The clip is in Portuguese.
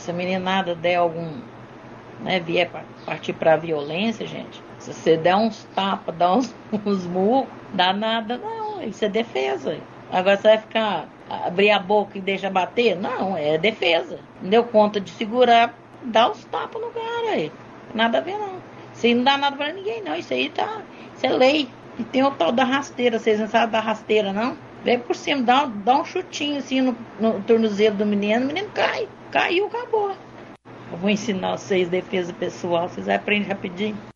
Se a meninada der algum, né, vier partir pra violência, gente, se você der uns tapas, dar uns murros, dá nada, não, isso é defesa. Agora você vai ficar, abrir a boca e deixar bater? Não, é defesa. Não deu conta de segurar, dá os tapas no cara aí. Nada a ver, não. Isso aí não dá nada pra ninguém, não. Isso aí isso é lei. E tem o tal da rasteira, vocês não sabem da rasteira, não? Vem por cima, dá um chutinho assim no tornozelo do menino, o menino cai. Caiu, acabou. Eu vou ensinar vocês defesa pessoal, vocês aprendem rapidinho.